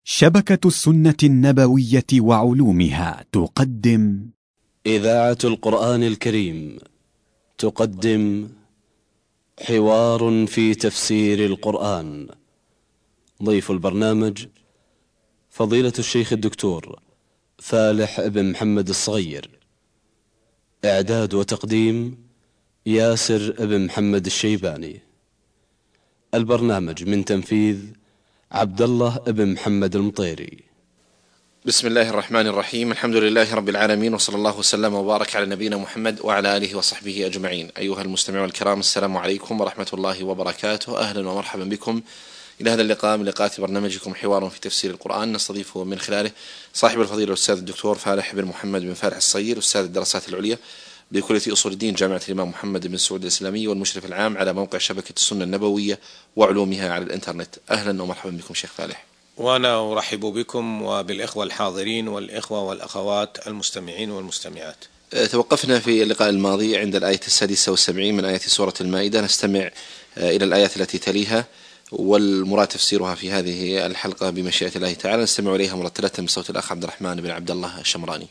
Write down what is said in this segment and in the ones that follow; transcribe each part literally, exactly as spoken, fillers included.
شبكة السنة النبوية وعلومها تقدم إذاعة القرآن الكريم تقدم حوار في تفسير القرآن. ضيف البرنامج فضيلة الشيخ الدكتور فالح بن محمد الصغير. إعداد وتقديم ياسر بن محمد الشيباني. البرنامج من تنفيذ عبد الله بن محمد المطيري. بسم الله الرحمن الرحيم. الحمد لله رب العالمين، وصلى الله وسلم وبارك على نبينا محمد وعلى آله وصحبه أجمعين. أيها المستمعون الكرام، السلام عليكم ورحمة الله وبركاته. أهلا ومرحبا بكم إلى هذا اللقاء من لقاءات برنامجكم حوار في تفسير القرآن، نستضيف من خلاله صاحب الفضيلة الأستاذ الدكتور فالح بن محمد بن فالح الصغير، أستاذ الدراسات العليا بكلية أصول الدين جامعة الإمام محمد بن سعود الإسلامي، والمشرف العام على موقع شبكة السنة النبوية وعلومها على الإنترنت. أهلا ومرحبا بكم شيخ فالح. وأنا أرحب بكم وبالإخوة الحاضرين والإخوة والأخوات المستمعين والمستمعات. توقفنا في اللقاء الماضي عند الآية السادسة والسبعين من آية سورة المائدة، نستمع إلى الآيات التي تليها، والمراد تفسيرها في هذه الحلقة بمشيئة الله تعالى. نستمع إليها مرتلة بصوت الأخ عبد الرحمن بن عبد الله الشمراني.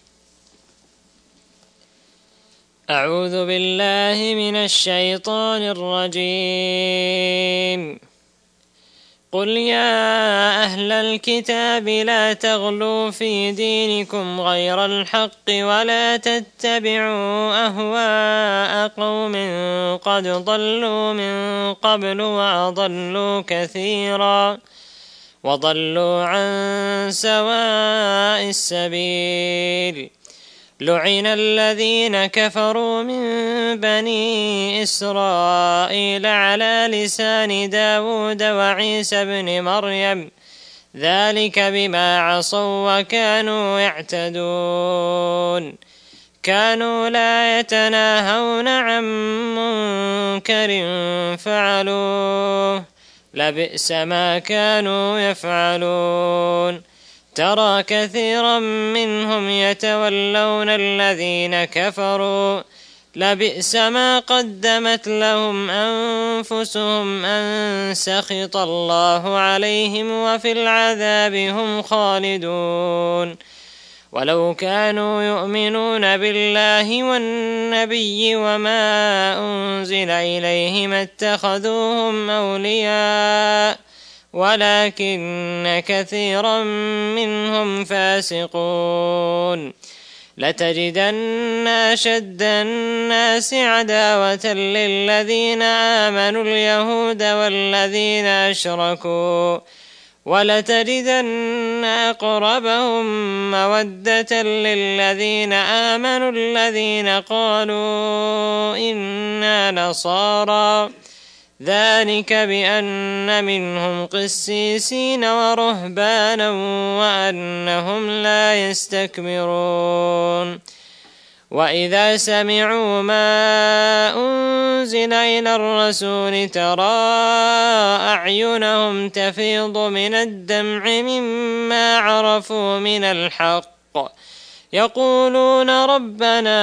أعوذ بالله من الشيطان الرجيم. قل يا أهل الكتاب لا تغلوا في دينكم غير الحق ولا تتبعوا أهواء قوم قد ضلوا من قبل وأضلوا كثيرا وضلوا عن سواء السبيل. لعن الذين كفروا من بني إسرائيل على لسان داود وعيسى بن مريم، ذلك بما عصوا وكانوا يعتدون. كانوا لا يتناهون عن منكر فعلوه، لبئس ما كانوا يفعلون. ترى كثيرا منهم يتولون الذين كفروا، لبئس ما قدمت لهم أنفسهم أن سخط الله عليهم وفي العذاب هم خالدون. ولو كانوا يؤمنون بالله والنبي وما أنزل إليه ما اتخذوهم أولياء ولكن كثيرا منهم فاسقون. لتجدن أشد الناس عداوة للذين آمنوا اليهود والذين أشركوا، ولتجدن أقربهم مودة للذين آمنوا الذين قالوا إنا نصارى، ذلك بأن منهم قسيسين ورهبانا وأنهم لا يستكبرون. وإذا سمعوا ما أنزل إلى الرسول ترى أعينهم تفيض من الدمع مما عرفوا من الحق، يقولون ربنا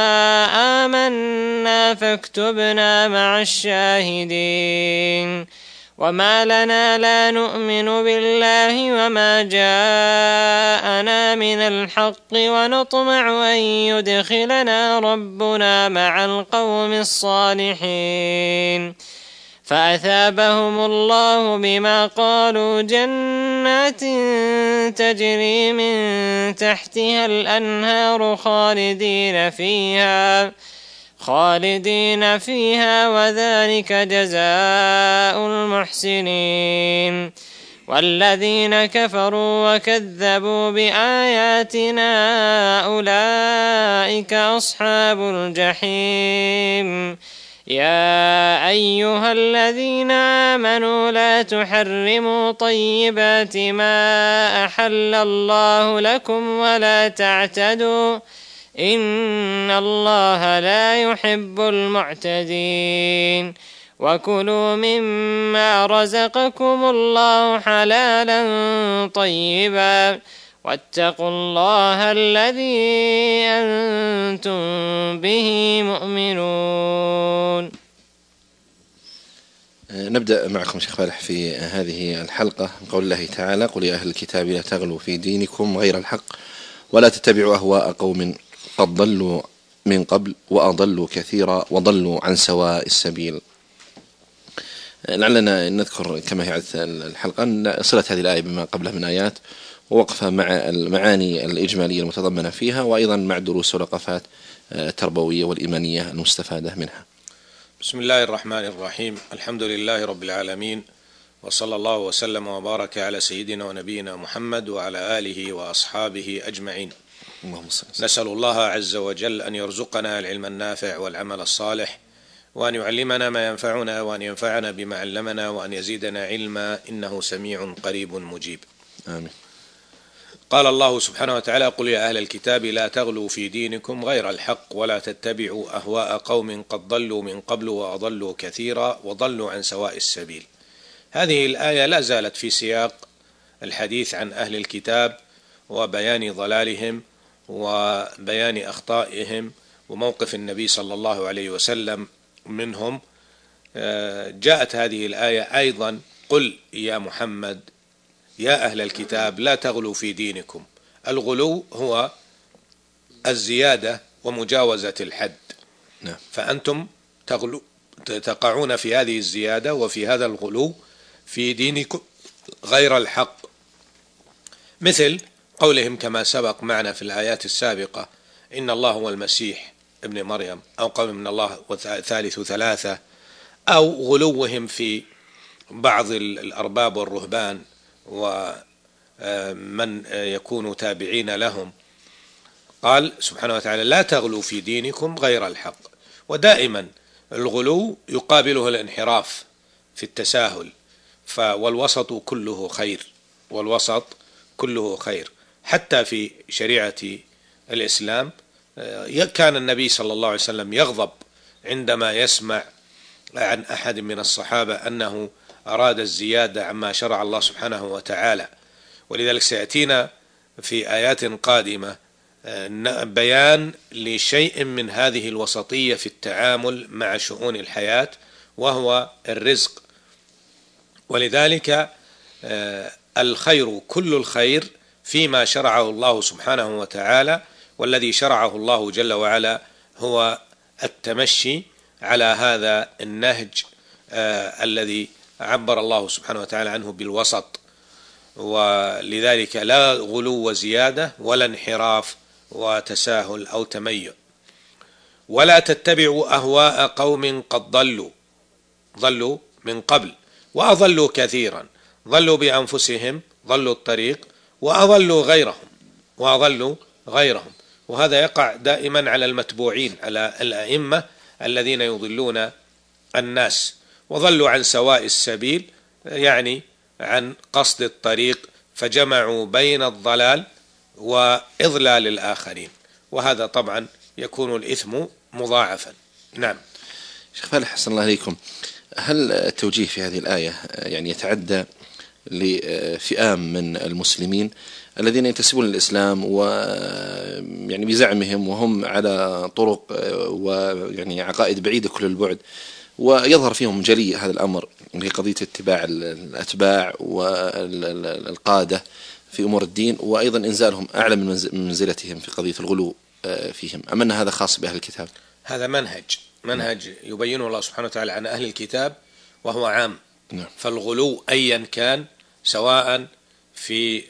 آمنا فاكتبنا مع الشاهدين. وما لنا لا نؤمن بالله وما جاءنا من الحق ونطمع أن يدخلنا ربنا مع القوم الصالحين. فأثابهم الله بما قالوا جنات تجري من تحتها الأنهار خالدين فيها خالدين فيها وذلك جزاء المحسنين. والذين كفروا وكذبوا بآياتنا أولئك أصحاب الجحيم. يا أيها الذين آمنوا لا تحرموا طيبات ما أحل الله لكم ولا تعتدوا، إن الله لا يحب المعتدين. وكلوا مما رزقكم الله حلالا طيبا واتقوا الله الذي أنتم به مؤمنون. نبدأ معكم شيخ فالح في هذه الحلقة قول الله تعالى: قل يا أهل الكتاب لا تغلوا في دينكم غير الحق ولا تتبعوا أهواء قوم قد ضلوا من قبل وأضلوا كثيرا وضلوا عن سواء السبيل. لعلنا نذكر كما هي عادة الحلقة صلة هذه الآية بما قبلها من آيات ووقفها مع المعاني الإجمالية المتضمنة فيها، وأيضا مع الدروس والوقفات التربوية والإيمانية المستفادة منها. بسم الله الرحمن الرحيم. الحمد لله رب العالمين، وصلى الله وسلم وبارك على سيدنا ونبينا محمد وعلى آله وأصحابه أجمعين. نسأل الله عز وجل أن يرزقنا العلم النافع والعمل الصالح، وأن يعلمنا ما ينفعنا، وأن ينفعنا بما علمنا، وأن يزيدنا علما، إنه سميع قريب مجيب. آمين. قال الله سبحانه وتعالى: قل يا أهل الكتاب لا تغلوا في دينكم غير الحق ولا تتبعوا أهواء قوم قد ضلوا من قبل وأضلوا كثيرا وضلوا عن سواء السبيل. هذه الآية لا زالت في سياق الحديث عن أهل الكتاب وبيان ضلالهم وبيان أخطائهم وموقف النبي صلى الله عليه وسلم منهم. جاءت هذه الآية أيضا: قل يا محمد يا أهل الكتاب لا تغلوا في دينكم. الغلو هو الزيادة ومجاوزة الحد، فأنتم تغلو تقعون في هذه الزيادة وفي هذا الغلو في دينكم غير الحق، مثل قولهم كما سبق معنا في الآيات السابقة: إن الله هو المسيح ابن مريم، أو قول من الله ثالث ثلاثة، أو غلوهم في بعض الأرباب والرهبان ومن يكون تابعين لهم. قال سبحانه وتعالى: لا تغلوا في دينكم غير الحق. ودائما الغلو يقابله الانحراف في التساهل، والوسط كله خير، والوسط كله خير. حتى في شريعة الإسلام كان النبي صلى الله عليه وسلم يغضب عندما يسمع عن أحد من الصحابة أنه أراد الزيادة عما شرع الله سبحانه وتعالى. ولذلك سيأتينا في آيات قادمة بيان لشيء من هذه الوسطية في التعامل مع شؤون الحياة، وهو الرزق. ولذلك الخير كل الخير فيما شرعه الله سبحانه وتعالى، والذي شرعه الله جل وعلا هو التمشي على هذا النهج آه الذي عبر الله سبحانه وتعالى عنه بالوسط. ولذلك لا غلو وزيادة ولا انحراف وتساهل أو تميع. ولا تتبعوا أهواء قوم قد ضلوا ضلوا من قبل وأضلوا كثيرا. ضلوا بأنفسهم، ضلوا الطريق، وأضلوا غيرهم وأضلوا غيرهم وهذا يقع دائما على المتبوعين، على الأئمة الذين يضلون الناس. وضلوا عن سواء السبيل، يعني عن قصد الطريق، فجمعوا بين الضلال وإضلال الآخرين، وهذا طبعا يكون الإثم مضاعفا. نعم. شيخ فالح حسن الله عليكم، هل التوجيه في هذه الآية يعني يتعدى لفئام من المسلمين الذين ينتسبون للإسلام ويعني بزعمهم وهم على طرق ويعني عقائد بعيدة كل البعد، ويظهر فيهم جلي هذا الأمر اللي هي قضية اتباع الأتباع والقادة في أمور الدين، وأيضا إنزالهم أعلى من منزلتهم في قضية الغلو فيهم، أم أن هذا خاص بأهل الكتاب؟ هذا منهج منهج يبينه الله سبحانه وتعالى عن أهل الكتاب وهو عام. نعم. فالغلو أيا كان، سواء في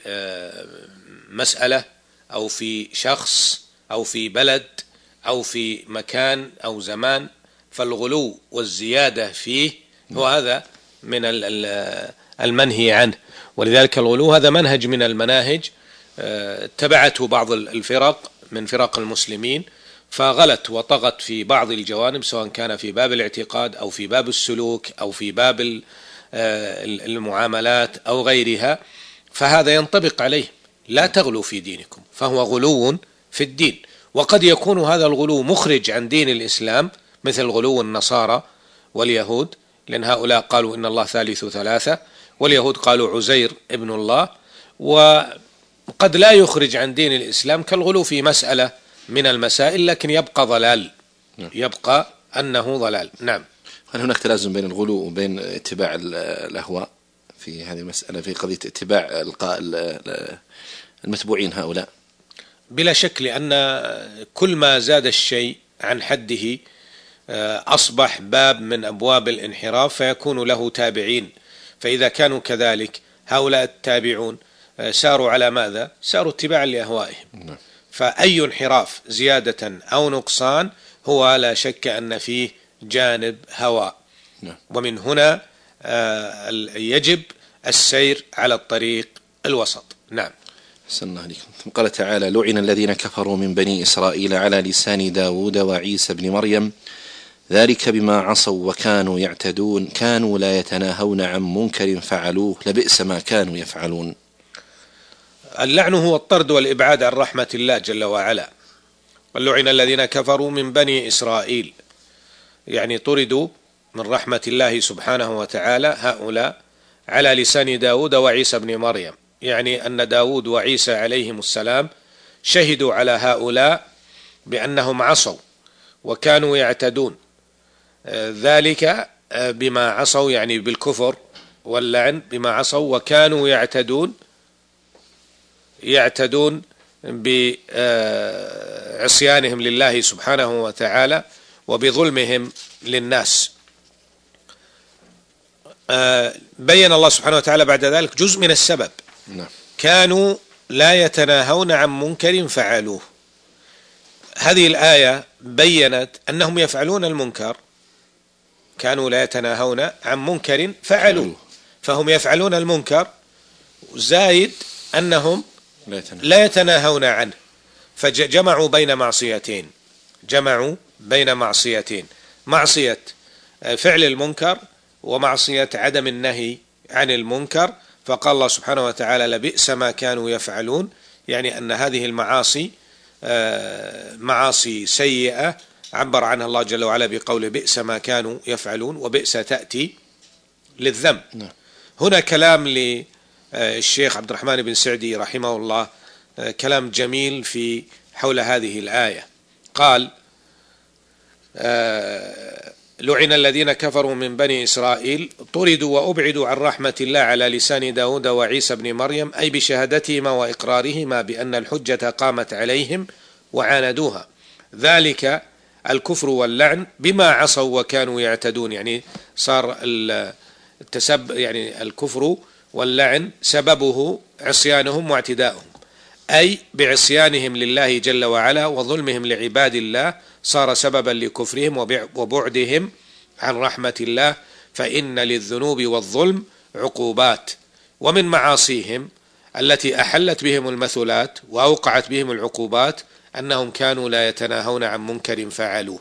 مسألة أو في شخص أو في بلد أو في مكان أو زمان، فالغلو والزيادة فيه هو هذا من المنهي عنه. ولذلك الغلو هذا منهج من المناهج اتبعته بعض الفرق من فرق المسلمين، فغلت وطغت في بعض الجوانب، سواء كان في باب الاعتقاد أو في باب السلوك أو في باب المعاملات أو غيرها، فهذا ينطبق عليه. لا تغلوا في دينكم، فهو غلو في الدين. وقد يكون هذا الغلو مخرج عن دين الإسلام، مثل غلو النصارى واليهود، لأن هؤلاء قالوا إن الله ثالث ثلاثة، واليهود قالوا عزير ابن الله. وقد لا يخرج عن دين الإسلام كالغلو في مسألة من المسائل، لكن يبقى ضلال، يبقى أنه ضلال. نعم. هل هناك تلازم بين الغلو وبين اتباع الأهواء في هذه المسألة، في قضية اتباع المتبوعين هؤلاء؟ بلا شك، لأن كل ما زاد الشيء عن حده أصبح باب من أبواب الانحراف فيكون له تابعين. فإذا كانوا كذلك هؤلاء التابعون ساروا على ماذا؟ ساروا اتباعا لأهوائهم. فأي انحراف زيادة أو نقصان هو لا شك أن فيه جانب هوى، ومن هنا يجب السير على الطريق الوسط. نعم. أحسن عليكم. ثم قال تعالى: لعن الذين كفروا من بني إسرائيل على لسان داود وعيسى بن مريم ذلك بما عصوا وكانوا يعتدون كانوا لا يتناهون عن منكر فعلوه لبئس ما كانوا يفعلون. اللعن هو الطرد والإبعاد عن رحمة الله جل وعلا. ولعن الذين كفروا من بني إسرائيل، يعني طردوا من رحمة الله سبحانه وتعالى هؤلاء على لسان داود وعيسى بن مريم، يعني أن داود وعيسى عليهم السلام شهدوا على هؤلاء بأنهم عصوا وكانوا يعتدون، ذلك بما عصوا يعني بالكفر واللعن، بما عصوا وكانوا يعتدون يعتدون بعصيانهم لله سبحانه وتعالى وبظلمهم للناس. بين الله سبحانه وتعالى بعد ذلك جزء من السبب. كانوا لا يتناهون عن منكر فعلوه. هذه الآية بيّنت أنهم يفعلون المنكر، كانوا لا يتناهون عن منكر فعلوه، فهم يفعلون المنكر زايد أنهم لا يتناهون عنه، فجمعوا بين معصيتين جمعوا بين معصيتين معصية فعل المنكر ومعصية عدم النهي عن المنكر. فقال الله سبحانه وتعالى: لبئس ما كانوا يفعلون، يعني أن هذه المعاصي معاصي سيئة عبر عنها الله جل وعلا بقول بئس ما كانوا يفعلون، وبئس تأتي للذنب. هنا كلام للشيخ عبد الرحمن بن سعدي رحمه الله، كلام جميل في حول هذه الآية. قال: لعن الذين كفروا من بني إسرائيل طردوا وأبعدوا عن رحمة الله على لسان داود وعيسى بن مريم، أي بشهادتهما وإقرارهما بأن الحجة قامت عليهم وعاندوها، ذلك الكفر واللعن بما عصوا وكانوا يعتدون، يعني صار التسب يعني الكفر واللعن سببه عصيانهم واعتداؤهم، أي بعصيانهم لله جل وعلا وظلمهم لعباد الله صار سببا لكفرهم وبعدهم عن رحمة الله. فإن للذنوب والظلم عقوبات، ومن معاصيهم التي أحلت بهم المثلات وأوقعت بهم العقوبات أنهم كانوا لا يتناهون عن منكر فعلوه.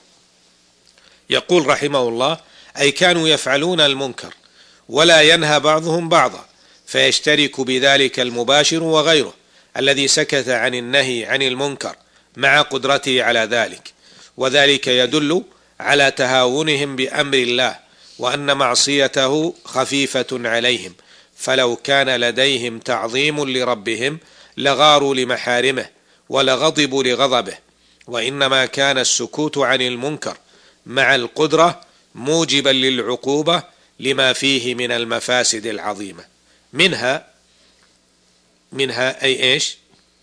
يقول رحمه الله: أي كانوا يفعلون المنكر ولا ينهى بعضهم بعضا، فيشترك بذلك المباشر وغيره الذي سكت عن النهي عن المنكر مع قدرته على ذلك، وذلك يدل على تهاونهم بأمر الله وأن معصيته خفيفة عليهم، فلو كان لديهم تعظيم لربهم لغاروا لمحارمه ولغضبوا لغضبه، وإنما كان السكوت عن المنكر مع القدرة موجبا للعقوبة لما فيه من المفاسد العظيمة. منها منها أي إيش؟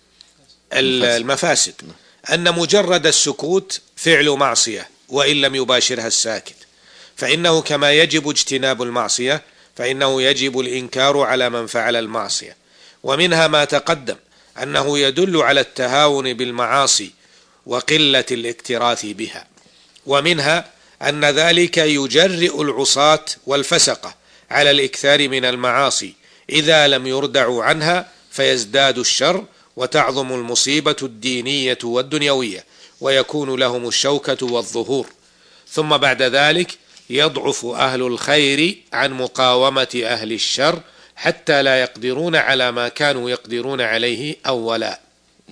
المفاسد أن مجرد السكوت فعل معصية وإن لم يباشرها الساكت، فإنه كما يجب اجتناب المعصية فإنه يجب الإنكار على من فعل المعصية. ومنها ما تقدم أنه يدل على التهاون بالمعاصي وقلة الاكتراث بها. ومنها أن ذلك يجرئ العصاة والفسقة على الإكثار من المعاصي إذا لم يردعوا عنها، فيزداد الشر وتعظم المصيبة الدينية والدنيوية ويكون لهم الشوكة والظهور. ثم بعد ذلك يضعف أهل الخير عن مقاومة أهل الشر حتى لا يقدرون على ما كانوا يقدرون عليه أولا.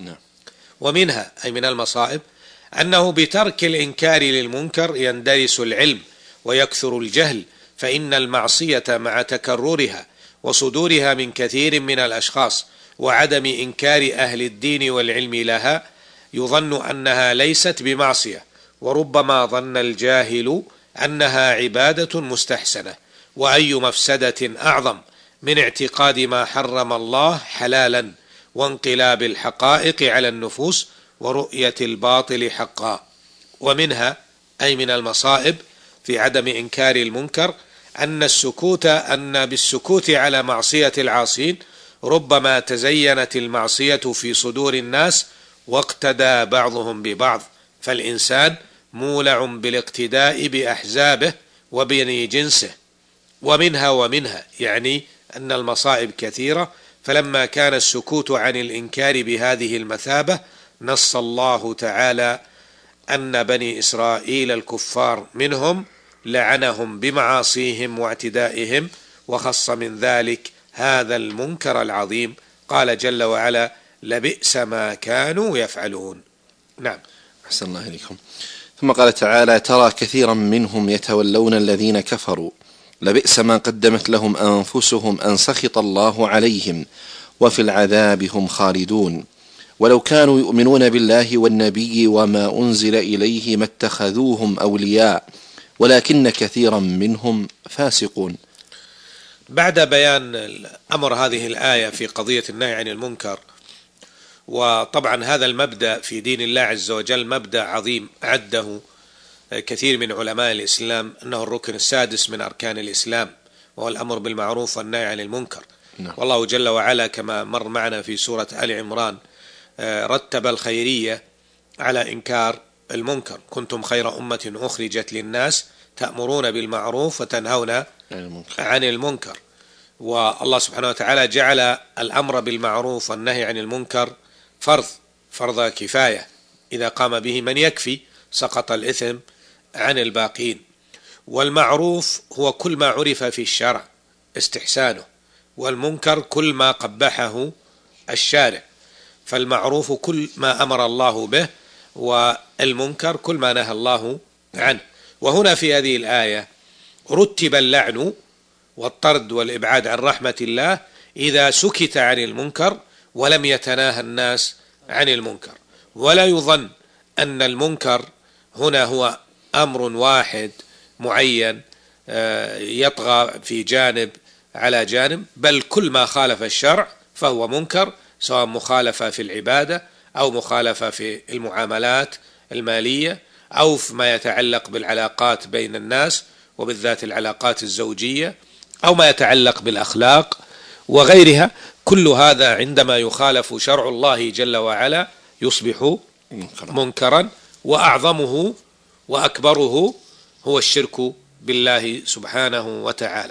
ومنها أي من المصائب أنه بترك الإنكار للمنكر يندرس العلم ويكثر الجهل، فإن المعصية مع تكررها وصدورها من كثير من الأشخاص وعدم إنكار أهل الدين والعلم لها يظن أنها ليست بمعصية، وربما ظن الجاهل أنها عبادة مستحسنة، وأي مفسدة أعظم من اعتقاد ما حرم الله حلالا وانقلاب الحقائق على النفوس ورؤية الباطل حقا. ومنها أي من المصائب في عدم إنكار المنكر أن السكوت أن بالسكوت على معصية العاصين ربما تزينت المعصية في صدور الناس واقتدى بعضهم ببعض، فالإنسان مولع بالاقتداء بأحزابه وبني جنسه. ومنها ومنها يعني أن المصائب كثيرة، فلما كان السكوت عن الإنكار بهذه المثابة نص الله تعالى أن بني إسرائيل الكفار منهم لعنهم بمعاصيهم واعتدائهم، وخص من ذلك هذا المنكر العظيم، قال جل وعلا: لبئس ما كانوا يفعلون. نعم. أحسن الله إليكم. ثم قال تعالى: ترى كثيرا منهم يتولون الذين كفروا لبئس ما قدمت لهم أنفسهم أن سخط الله عليهم وفي العذاب هم خالدون ولو كانوا يؤمنون بالله والنبي وما أنزل إليه ما اتخذوهم أولياء ولكن كثيرا منهم فاسقون. بعد بيان الأمر هذه الآية في قضية النهي عن المنكر، وطبعا هذا المبدأ في دين الله عز وجل مبدأ عظيم عده كثير من علماء الإسلام أنه الركن السادس من أركان الإسلام، وهو الأمر بالمعروف والنهي عن المنكر. نعم. والله جل وعلا كما مر معنا في سورة آل عمران رتب الخيرية على إنكار المنكر: كنتم خير أمة أخرجت للناس تأمرون بالمعروف وتنهون عن المنكر. والله سبحانه وتعالى جعل الأمر بالمعروف والنهي عن المنكر فرض فرض كفاية، إذا قام به من يكفي سقط الإثم عن الباقين. والمعروف هو كل ما عرف في الشرع استحسانه، والمنكر كل ما قبحه الشارع. فالمعروف كل ما أمر الله به، والمنكر كل ما نهى الله عنه. وهنا في هذه الآية رتب اللعن والطرد والإبعاد عن رحمة الله إذا سكت عن المنكر ولم يتناهى الناس عن المنكر. ولا يظن أن المنكر هنا هو أمر واحد معين يطغى في جانب على جانب، بل كل ما خالف الشرع فهو منكر، سواء مخالفة في العبادة أو مخالفة في المعاملات المالية أو فيما يتعلق بالعلاقات بين الناس وبالذات العلاقات الزوجية أو ما يتعلق بالأخلاق وغيرها. كل هذا عندما يخالف شرع الله جل وعلا يصبح منكرا، وأعظمه وأكبره هو الشرك بالله سبحانه وتعالى.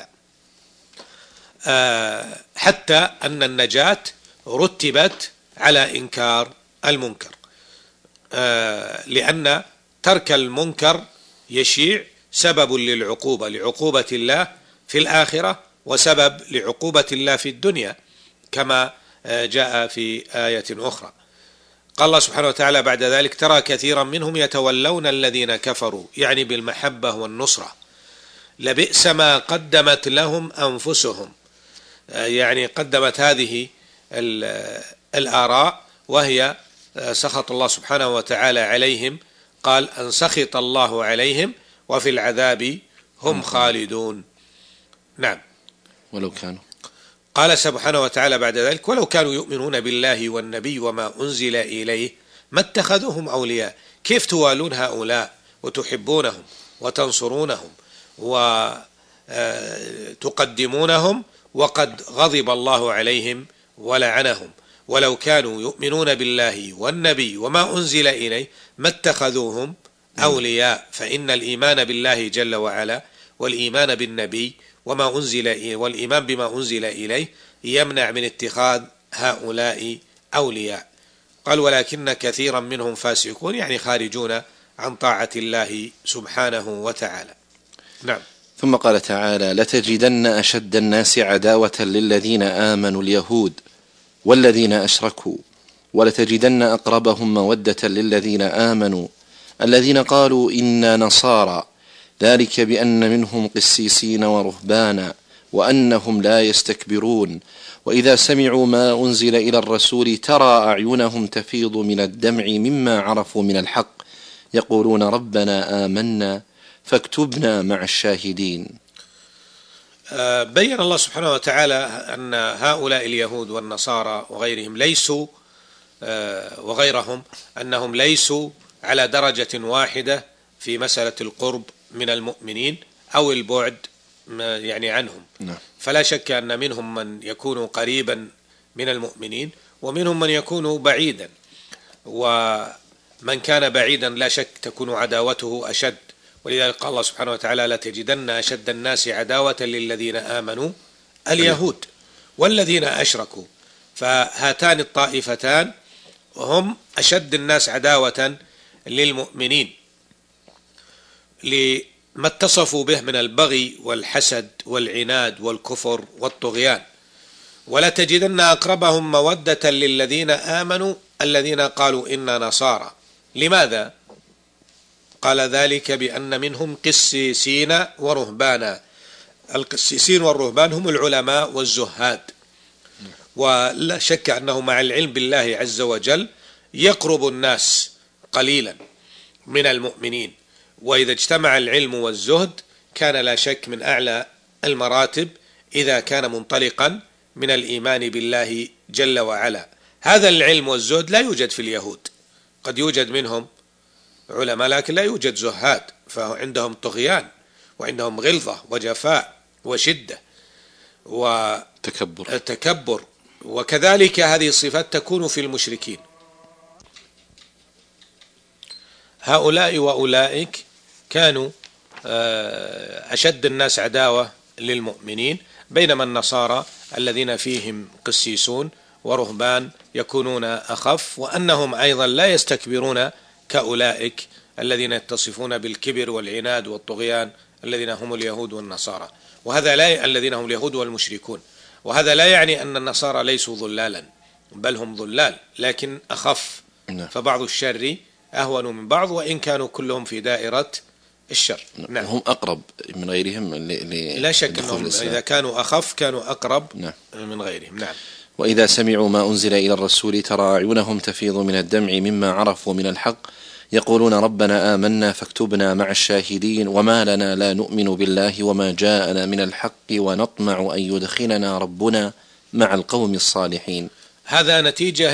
أه حتى أن النجاة رتبت على إنكار المنكر، أه لأن ترك المنكر يشيع سبب للعقوبة لعقوبة الله في الآخرة وسبب لعقوبة الله في الدنيا، كما جاء في آية أخرى. قال الله سبحانه وتعالى بعد ذلك: ترى كثيرا منهم يتولون الذين كفروا، يعني بالمحبة والنصرة، لبئس ما قدمت لهم أنفسهم، يعني قدمت هذه الآراء وهي سخط الله سبحانه وتعالى عليهم، قال: أن سخط الله عليهم وفي العذاب هم خالدون. نعم. ولو كانوا قال سبحانه وتعالى بعد ذلك: ولو كانوا يؤمنون بالله والنبي وما أنزل إليه ما اتخذوهم أولياء. كيف توالون هؤلاء وتحبونهم وتنصرونهم وتقدمونهم وقد غضب الله عليهم ولعنهم؟ ولو كانوا يؤمنون بالله والنبي وما أنزل إليه ما اتخذوهم أولياء. فإن الإيمان بالله جل وعلا والإيمان بالنبي وما أنزل إليه والإيمان بما أنزل إليه يمنع من اتخاذ هؤلاء أولياء. قال: ولكن كثيرا منهم فاسقون، يعني خارجون عن طاعة الله سبحانه وتعالى. نعم. ثم قال تعالى: لتجدن أشد الناس عداوة للذين آمنوا اليهود والذين أشركوا ولتجدن أقربهم مودة للذين آمنوا الذين قالوا إنا نصارى ذلك بأن منهم قسيسين ورهبانا وأنهم لا يستكبرون وإذا سمعوا ما أنزل إلى الرسول ترى أعينهم تفيض من الدمع مما عرفوا من الحق يقولون ربنا آمنا فاكتبنا مع الشاهدين. بين الله سبحانه وتعالى أن هؤلاء اليهود والنصارى وغيرهم ليسوا وغيرهم أنهم ليسوا على درجة واحدة في مسألة القرب من المؤمنين أو البعد يعني عنهم. فلا شك أن منهم من يكون قريبا من المؤمنين ومنهم من يكون بعيدا، ومن كان بعيدا لا شك تكون عداوته أشد، ولذلك قال الله سبحانه وتعالى: لتجدن أشد الناس عداوة للذين آمنوا اليهود والذين أشركوا. فهاتان الطائفتان هم أشد الناس عداوة للمؤمنين لما اتصفوا به من البغي والحسد والعناد والكفر والطغيان. ولا تجدن أقربهم مودة للذين آمنوا الذين قالوا إنا نصارى. لماذا؟ قال ذلك بأن منهم قسيسين ورهبانا. القسيسين والرهبان هم العلماء والزهاد، ولا شك أنه مع العلم بالله عز وجل يقرب الناس قليلا من المؤمنين، وإذا اجتمع العلم والزهد كان لا شك من أعلى المراتب إذا كان منطلقا من الإيمان بالله جل وعلا. هذا العلم والزهد لا يوجد في اليهود، قد يوجد منهم علماء لكن لا يوجد زهاد، فعندهم طغيان وعندهم غلظة وجفاء وشدة وتكبر تكبر. وكذلك هذه الصفات تكون في المشركين. هؤلاء وأولئك كانوا أشد الناس عداوة للمؤمنين، بينما النصارى الذين فيهم قسيسون ورهبان يكونون أخف، وأنهم أيضا لا يستكبرون كأولئك الذين يتصفون بالكبر والعناد والطغيان الذين هم اليهود والنصارى. وهذا لا ي... الذين هم اليهود والمشركون. وهذا لا يعني أن النصارى ليسوا ضلالا، بل هم ضلال لكن أخف، فبعض الشر أهون من بعض، وإن كانوا كلهم في دائرة الشر. نعم. هم أقرب من غيرهم ل... ل... لا شك أنهم إذا كانوا أخف كانوا أقرب نعم. من غيرهم. نعم. وإذا سمعوا ما أنزل إلى الرسول ترى أعينهم تفيض من الدمع مما عرفوا من الحق يقولون ربنا آمنا فاكتبنا مع الشاهدين وما لنا لا نؤمن بالله وما جاءنا من الحق ونطمع أن يدخلنا ربنا مع القوم الصالحين. هذا نتيجة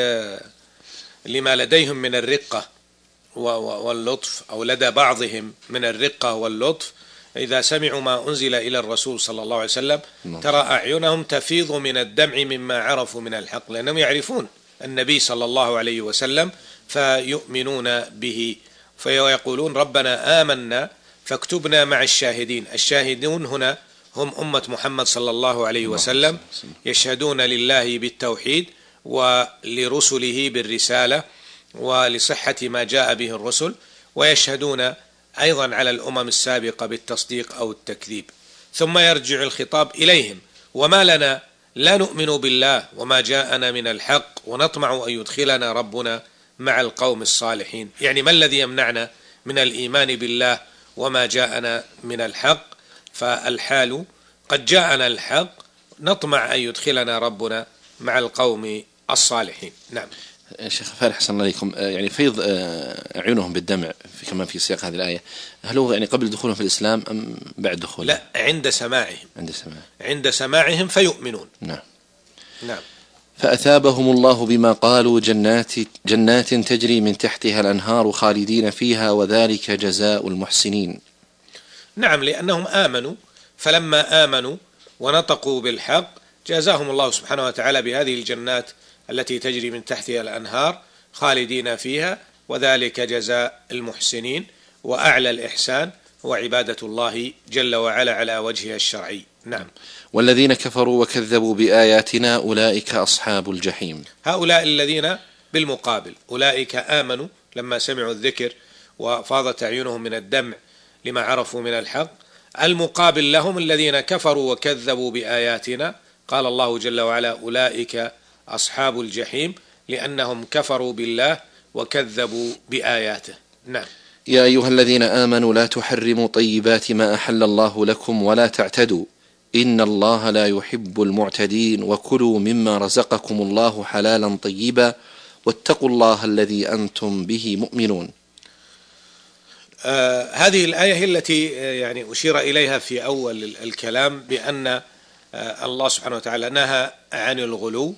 لما لديهم من الرقة واللطف، أو لدى بعضهم من الرقة واللطف. إذا سمعوا ما أنزل إلى الرسول صلى الله عليه وسلم ترى أعينهم تفيض من الدمع مما عرفوا من الحق، لأنهم يعرفون النبي صلى الله عليه وسلم فيؤمنون به، فيقولون ربنا آمنا فاكتبنا مع الشاهدين. الشاهدون هنا هم أمة محمد صلى الله عليه وسلم، يشهدون لله بالتوحيد ولرسله بالرسالة ولصحة ما جاء به الرسل، ويشهدون أيضا على الأمم السابقة بالتصديق أو التكذيب. ثم يرجع الخطاب إليهم: وما لنا لا نؤمن بالله وما جاءنا من الحق ونطمع أن يدخلنا ربنا مع القوم الصالحين. يعني ما الذي يمنعنا من الإيمان بالله وما جاءنا من الحق؟ فالحال قد جاءنا الحق، نطمع أن يدخلنا ربنا مع القوم الصالحين. نعم. شيخ فارح حسن الله عليكم، يعني فيض أعينهم بالدمع في كما في سياق هذه الآية، هل هو يعني قبل دخولهم في الإسلام أم بعد دخولهم؟ لا، عند سماعهم. عند سماعهم عند سماعهم فيؤمنون. نعم. نعم. فأثابهم الله بما قالوا جنات جنات تجري من تحتها الأنهار خالدين فيها وذلك جزاء المحسنين. نعم، لأنهم آمنوا، فلما آمنوا ونطقوا بالحق جازاهم الله سبحانه وتعالى بهذه الجنات التي تجري من تحتها الأنهار خالدين فيها، وذلك جزاء المحسنين. وأعلى الإحسان هو عبادة الله جل وعلا على وجهها الشرعي. نعم. والذين كفروا وكذبوا بآياتنا أولئك أصحاب الجحيم. هؤلاء الذين بالمقابل، أولئك آمنوا لما سمعوا الذكر وفاضت أعينهم من الدمع لما عرفوا من الحق. المقابل لهم الذين كفروا وكذبوا بآياتنا، قال الله جل وعلا أولئك أصحاب الجحيم، لأنهم كفروا بالله وكذبوا بآياته. نعم. يا أيها الذين آمنوا لا تحرموا طيبات ما أحل الله لكم ولا تعتدوا إن الله لا يحب المعتدين وكلوا مما رزقكم الله حلالا طيبا واتقوا الله الذي أنتم به مؤمنون. آه هذه الآية هي التي يعني أشير إليها في أول الكلام بأن آه الله سبحانه وتعالى نهى عن الغلو،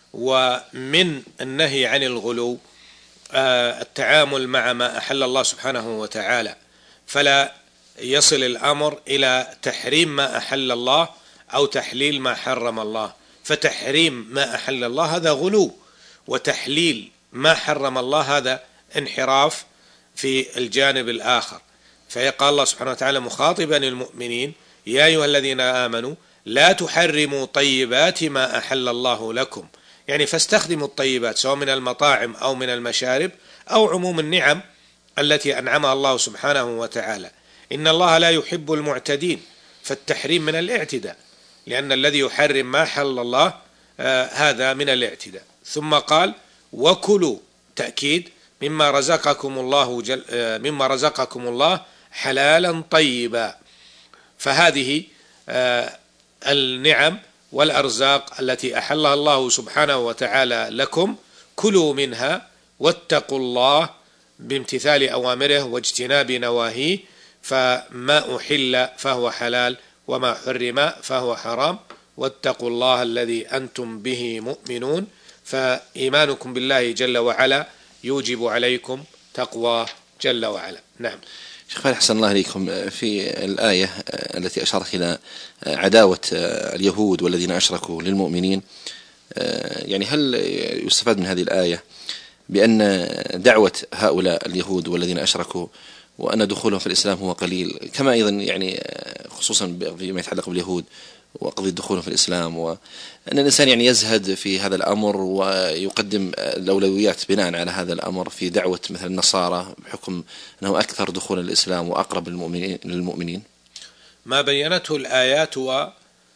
ومن النهي عن الغلو آه التعامل مع ما أحل الله سبحانه وتعالى، فلا يصل الأمر إلى تحريم ما أحل الله أو تحليل ما حرم الله. فتحريم ما أحل الله هذا غلو، وتحليل ما حرم الله هذا انحراف في الجانب الآخر. فيقال الله سبحانه وتعالى مخاطبا المؤمنين: يا أيها الذين آمنوا لا تحرموا طيبات ما أحل الله لكم، يعني فاستخدموا الطيبات سواء من المطاعم أو من المشارب أو عموم النعم التي أنعمها الله سبحانه وتعالى. إن الله لا يحب المعتدين، فالتحريم من الاعتداء، لأن الذي يحرم ما حل الله آه هذا من الاعتداء. ثم قال: وكلوا، تأكيد، مما رزقكم الله جل آه مما رزقكم الله حلالا طيبا. فهذه آه النعم والأرزاق التي أحلها الله سبحانه وتعالى لكم، كلوا منها واتقوا الله بامتثال أوامره واجتناب نواهيه، فما أحل فهو حلال وما حرم فهو حرام، واتقوا الله الذي أنتم به مؤمنون. فإيمانكم بالله جل وعلا يوجب عليكم تقوى جل وعلا. نعم. شيخ فالح أحسن الله عليكم، في الآية التي أشارت إلى عداوة اليهود والذين أشركوا للمؤمنين، يعني هل يستفاد من هذه الآية بأن دعوة هؤلاء اليهود والذين أشركوا وأن دخولهم في الإسلام هو قليل، كما أيضا يعني خصوصا فيما يتعلق باليهود وقضية دخولهم في الإسلام، وأن الإنسان يعني يزهد في هذا الأمر ويقدم الأولويات بناء على هذا الأمر في دعوة مثل النصارى بحكم أنه أكثر دخول الإسلام وأقرب للمؤمنين؟ ما بينته الآيات هو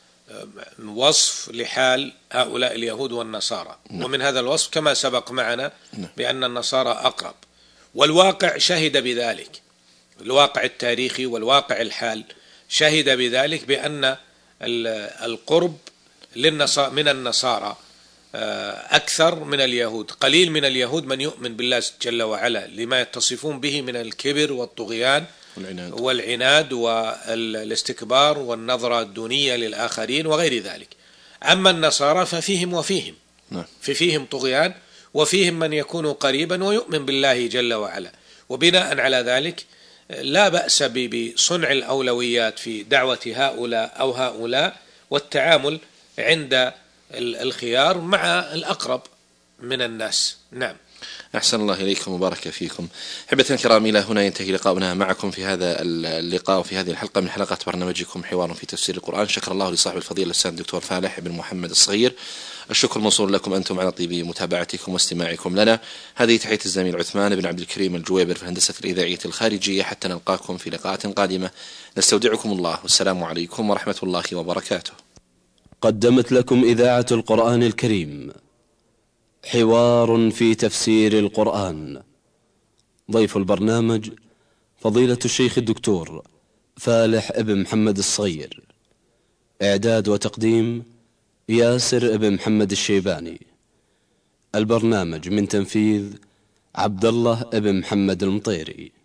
وصف لحال هؤلاء اليهود والنصارى. نعم. ومن هذا الوصف كما سبق معنا بأن النصارى أقرب، والواقع شهد بذلك، الواقع التاريخي والواقع الحال شهد بذلك بأن القرب من النصارى أكثر من اليهود. قليل من اليهود من يؤمن بالله جل وعلا لما يتصفون به من الكبر والطغيان والعناد, والعناد والاستكبار والنظرة الدونية للآخرين وغير ذلك. أما النصارى ففيهم وفيهم ففيهم طغيان، وفيهم من يكون قريبا ويؤمن بالله جل وعلا. وبناء على ذلك لا بأس بصنع الأولويات في دعوة هؤلاء أو هؤلاء، والتعامل عند الخيار مع الأقرب من الناس. نعم. أحسن الله إليكم وبارك فيكم. حبتنا الكرام، إلى هنا ينتهي لقاؤنا معكم في هذا اللقاء وفي هذه الحلقة من حلقات برنامجكم حوار في تفسير القرآن. شكر الله لصاحب الفضيلة الأستاذ الدكتور فالح بن محمد الصغير. الشكر موصول لكم أنتم على طيب متابعتكم واستماعكم لنا. هذه تحية الزميل عثمان بن عبد الكريم الجويبر في الهندسة الإذاعية الخارجية. حتى نلقاكم في لقاءات قادمة، نستودعكم الله والسلام عليكم ورحمة الله وبركاته. قدمت لكم إذاعة القرآن الكريم حوار في تفسير القرآن. ضيف البرنامج فضيلة الشيخ الدكتور فالح ابن محمد الصغير. إعداد وتقديم ياسر ابن محمد الشيباني. البرنامج من تنفيذ عبد الله ابن محمد المطيري.